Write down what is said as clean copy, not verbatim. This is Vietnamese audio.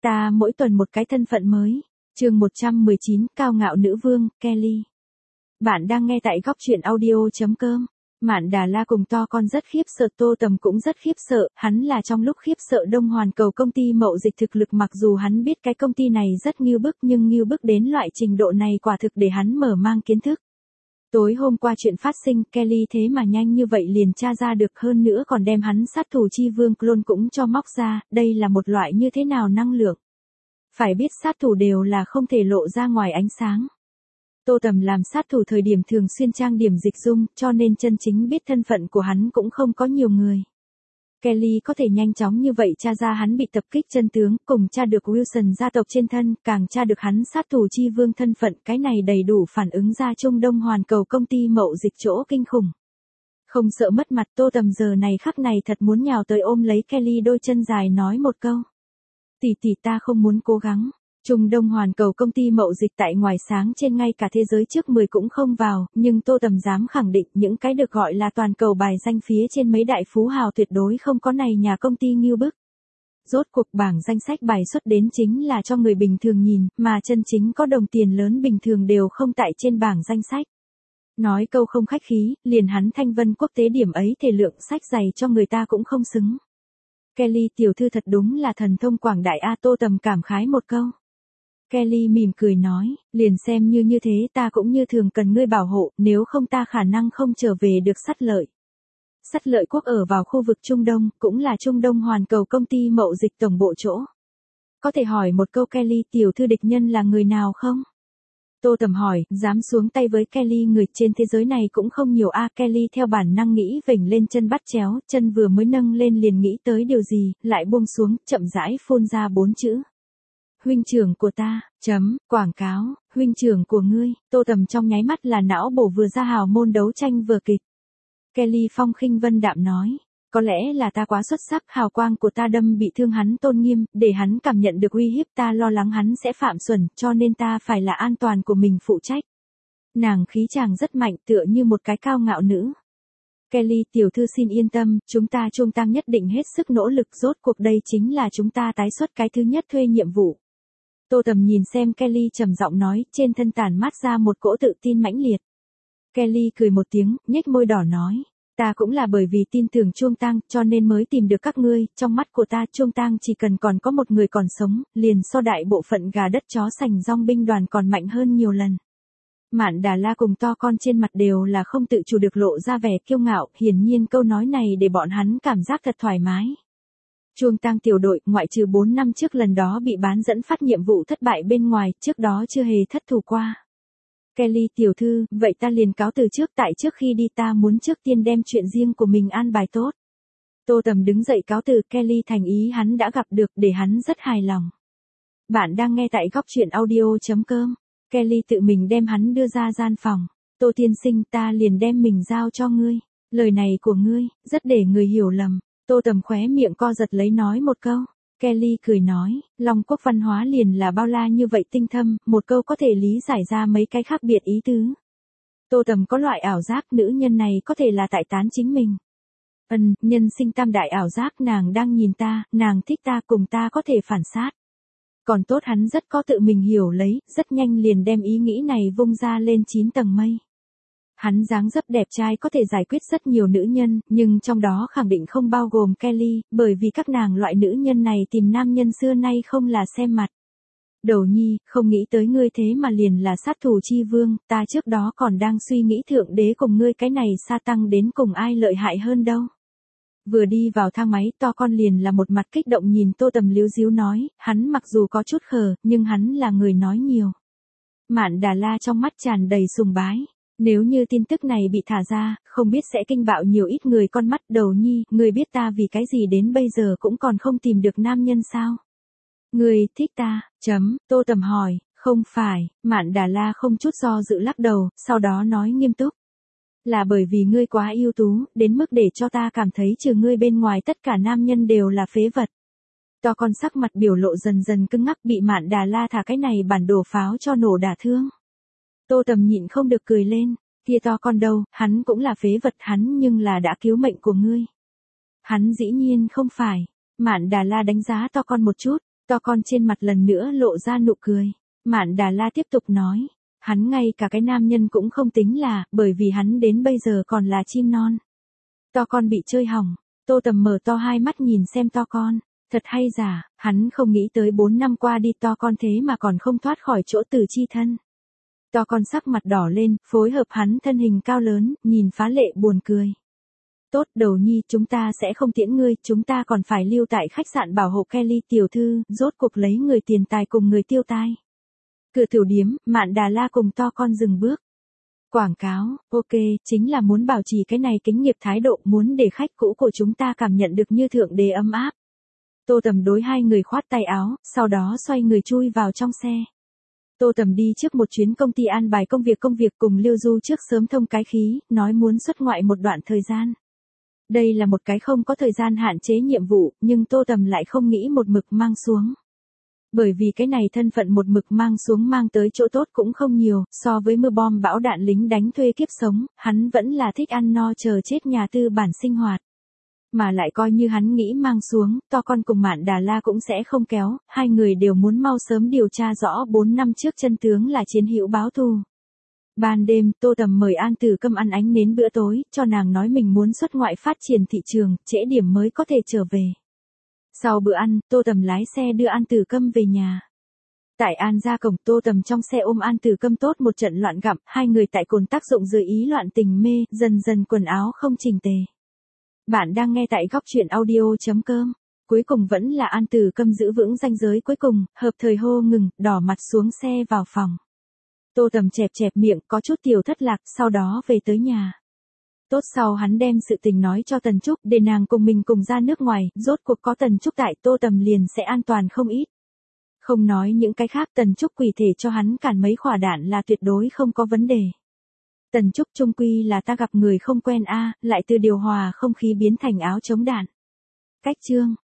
Ta mỗi tuần một cái thân phận mới. Chương 119, cao ngạo nữ vương, Kelly. Bạn đang nghe tại góc truyện audio.com. Mạn Đà La cùng to con rất khiếp sợ, Tô Tầm cũng rất khiếp sợ, hắn là trong lúc khiếp sợ Đông Hoàn Cầu công ty mậu dịch thực lực, mặc dù hắn biết cái công ty này rất ngưu bức nhưng ngưu bức đến loại trình độ này quả thực để hắn mở mang kiến thức. Tối hôm qua chuyện phát sinh, Kelly thế mà nhanh như vậy liền tra ra được, hơn nữa còn đem hắn sát thủ chi vương clone cũng cho móc ra, đây là một loại như thế nào năng lượng. Phải biết sát thủ đều là không thể lộ ra ngoài ánh sáng. Tô Tầm làm sát thủ thời điểm thường xuyên trang điểm dịch dung, cho nên chân chính biết thân phận của hắn cũng không có nhiều người. Kelly có thể nhanh chóng như vậy tra ra hắn bị tập kích chân tướng, cùng tra được Wilson gia tộc trên thân, càng tra được hắn sát thủ chi vương thân phận, cái này đầy đủ phản ứng ra Trung Đông Hoàn Cầu công ty mậu dịch chỗ kinh khủng. Không sợ mất mặt, Tô Tầm giờ này khắc này thật muốn nhào tới ôm lấy Kelly đôi chân dài nói một câu. Tỷ tỷ, ta không muốn cố gắng. Trung Đông Hoàn Cầu công ty mậu dịch tại ngoài sáng trên ngay cả thế giới trước 10 cũng không vào, nhưng Tô Tầm dám khẳng định những cái được gọi là toàn cầu bài danh phía trên mấy đại phú hào tuyệt đối không có này nhà công ty ngưu bức. Rốt cuộc bảng danh sách bài xuất đến chính là cho người bình thường nhìn, mà chân chính có đồng tiền lớn bình thường đều không tại trên bảng danh sách. Nói câu không khách khí, liền hắn Thanh Vân quốc tế điểm ấy thể lượng sách dày cho người ta cũng không xứng. Kelly tiểu thư thật đúng là thần thông quảng đại a, Tô Tầm cảm khái một câu. Kelly mỉm cười nói, liền xem như thế ta cũng như thường cần ngươi bảo hộ, nếu không ta khả năng không trở về được Sắt Lợi. Sắt Lợi quốc ở vào khu vực Trung Đông, cũng là Trung Đông Hoàn Cầu công ty mậu dịch tổng bộ chỗ. Có thể hỏi một câu Kelly tiểu thư địch nhân là người nào không? Tô Tầm hỏi, dám xuống tay với Kelly người trên thế giới này cũng không nhiều a. Kelly theo bản năng nghĩ vểnh lên chân bắt chéo, chân vừa mới nâng lên liền nghĩ tới điều gì, lại buông xuống, chậm rãi phun ra 4 chữ. Huynh trưởng của ta, quảng cáo, huynh trưởng của ngươi. Tô Tầm trong nháy mắt là não bổ vừa ra hào môn đấu tranh vừa kịch. Kelly phong khinh vân đạm nói, có lẽ là ta quá xuất sắc, hào quang của ta đâm bị thương hắn tôn nghiêm, để hắn cảm nhận được uy hiếp, ta lo lắng hắn sẽ phạm xuẩn, cho nên ta phải là an toàn của mình phụ trách. Nàng khí chàng rất mạnh, tựa như một cái cao ngạo nữ. Kelly tiểu thư xin yên tâm, chúng ta Trung Tăng nhất định hết sức nỗ lực, rốt cuộc đây chính là chúng ta tái xuất cái thứ nhất thuê nhiệm vụ. Tô Tầm nhìn xem Kelly trầm giọng nói, trên thân tản mát ra một cỗ tự tin mãnh liệt. Kelly cười một tiếng, nhếch môi đỏ nói, ta cũng là bởi vì tin tưởng Trung Tăng, cho nên mới tìm được các ngươi, trong mắt của ta Trung Tăng chỉ cần còn có một người còn sống, liền so đại bộ phận gà đất chó sành dong binh đoàn còn mạnh hơn nhiều lần. Mạn Đà La cùng to con trên mặt đều là không tự chủ được lộ ra vẻ kiêu ngạo, hiển nhiên câu nói này để bọn hắn cảm giác thật thoải mái. Trung Tăng tiểu đội, ngoại trừ 4 năm trước lần đó bị bán dẫn phát nhiệm vụ thất bại bên ngoài, trước đó chưa hề thất thủ qua. Kelly tiểu thư, vậy ta liền cáo từ trước, tại trước khi đi ta muốn trước tiên đem chuyện riêng của mình an bài tốt. Tô Tầm đứng dậy cáo từ, Kelly thành ý hắn đã gặp được, để hắn rất hài lòng. Bạn đang nghe tại góc truyện audio.com. Kelly tự mình đem hắn đưa ra gian phòng. Tô tiên sinh, ta liền đem mình giao cho ngươi. Lời này của ngươi, rất để người hiểu lầm. Tô Tầm khóe miệng co giật lấy nói một câu. Kelly cười nói, Long quốc văn hóa liền là bao la như vậy tinh thâm, một câu có thể lý giải ra mấy cái khác biệt ý tứ. Tô Tầm có loại ảo giác nữ nhân này có thể là tại tán chính mình. Nhân sinh tam đại ảo giác, nàng đang nhìn ta, nàng thích ta, cùng ta có thể phản sát. Còn tốt hắn rất có tự mình hiểu lấy, rất nhanh liền đem ý nghĩ này vung ra lên 9 tầng mây. Hắn dáng dấp đẹp trai có thể giải quyết rất nhiều nữ nhân, nhưng trong đó khẳng định không bao gồm Kelly, bởi vì các nàng loại nữ nhân này tìm nam nhân xưa nay không là xem mặt. Đầu nhi, không nghĩ tới ngươi thế mà liền là sát thủ chi vương, ta trước đó còn đang suy nghĩ thượng đế cùng ngươi cái này sa tăng đến cùng ai lợi hại hơn đâu. Vừa đi vào thang máy, to con liền là một mặt kích động nhìn Tô Tầm líu díu nói, hắn mặc dù có chút khờ, nhưng hắn là người nói nhiều. Mạn Đà La trong mắt tràn đầy sùng bái. Nếu như tin tức này bị thả ra, không biết sẽ kinh bạo nhiều ít người con mắt. Đầu nhi, ngươi biết ta vì cái gì đến bây giờ cũng còn không tìm được nam nhân sao? Ngươi thích ta, Tô Tầm hỏi, không phải. Mạn Đà La không chút do dự lắc đầu, sau đó nói nghiêm túc. Là bởi vì ngươi quá ưu tú, đến mức để cho ta cảm thấy trừ ngươi bên ngoài tất cả nam nhân đều là phế vật. To con sắc mặt biểu lộ dần dần cứng ngắc, bị Mạn Đà La thả cái này bản đồ pháo cho nổ đả thương. Tô Tầm nhịn không được cười lên, kia to con đâu, hắn cũng là phế vật, hắn nhưng là đã cứu mệnh của ngươi. Hắn dĩ nhiên không phải. Mạn Đà La đánh giá to con một chút, To con trên mặt lần nữa lộ ra nụ cười. Mạn Đà La tiếp tục nói. Hắn ngay cả cái nam nhân cũng không tính là, bởi vì hắn đến bây giờ còn là chim non. To con bị chơi hỏng. Tô Tầm mở to hai mắt nhìn xem to con. Thật hay giả, hắn không nghĩ tới 4 năm qua đi to con thế mà còn không thoát khỏi chỗ tử chi thân. To con sắc mặt đỏ lên, phối hợp hắn thân hình cao lớn, nhìn phá lệ buồn cười. Tốt đầu nhi, chúng ta sẽ không tiễn ngươi, chúng ta còn phải lưu tại khách sạn bảo hộ Kelly tiểu thư, rốt cuộc lấy người tiền tài cùng người tiêu tai. Cửa tiểu điếm, Mạn Đà La cùng to con dừng bước. Quảng cáo, ok, chính là muốn bảo trì cái này kính nghiệp thái độ, muốn để khách cũ của chúng ta cảm nhận được như thượng đế ấm áp. Tô Tầm đối hai người khoát tay áo, sau đó xoay người chui vào trong xe. Tô Tầm đi trước một chuyến công ty an bài công việc cùng Lưu Du trước sớm thông cái khí, nói muốn xuất ngoại một đoạn thời gian. Đây là một cái không có thời gian hạn chế nhiệm vụ, nhưng Tô Tầm lại không nghĩ một mực mang xuống. Bởi vì cái này thân phận một mực mang xuống mang tới chỗ tốt cũng không nhiều, so với mưa bom bão đạn lính đánh thuê kiếp sống, hắn vẫn là thích ăn no chờ chết nhà tư bản sinh hoạt. Mà lại coi như hắn nghĩ mang xuống, to con cùng Mạn Đà La cũng sẽ không kéo, hai người đều muốn mau sớm điều tra rõ 4 năm trước chân tướng là chiến hữu báo thù. Ban đêm, Tô Tầm mời An Tử Câm ăn ánh nến bữa tối, cho nàng nói mình muốn xuất ngoại phát triển thị trường, trễ điểm mới có thể trở về. Sau bữa ăn, Tô Tầm lái xe đưa An Tử Câm về nhà. Tại An ra cổng, Tô Tầm trong xe ôm An Tử Câm tốt một trận loạn gặm, hai người tại cồn tác dụng dưới ý loạn tình mê, dần dần quần áo không chỉnh tề. Bạn đang nghe tại góc truyện audio.com. Cuối cùng vẫn là An Tử Câm giữ vững ranh giới cuối cùng, hợp thời hô ngừng, đỏ mặt xuống xe vào phòng. Tô Tầm chẹp chẹp miệng, có chút tiểu thất lạc, sau đó về tới nhà. Tốt sau hắn đem sự tình nói cho Tần Trúc, để nàng cùng mình cùng ra nước ngoài, rốt cuộc có Tần Trúc tại, Tô Tầm liền sẽ an toàn không ít. Không nói những cái khác, Tần Trúc quỷ thể cho hắn cản mấy quả đạn là tuyệt đối không có vấn đề. Tần Trúc chung quy là ta gặp người không quen a, lại từ điều hòa không khí biến thành áo chống đạn. Cách chương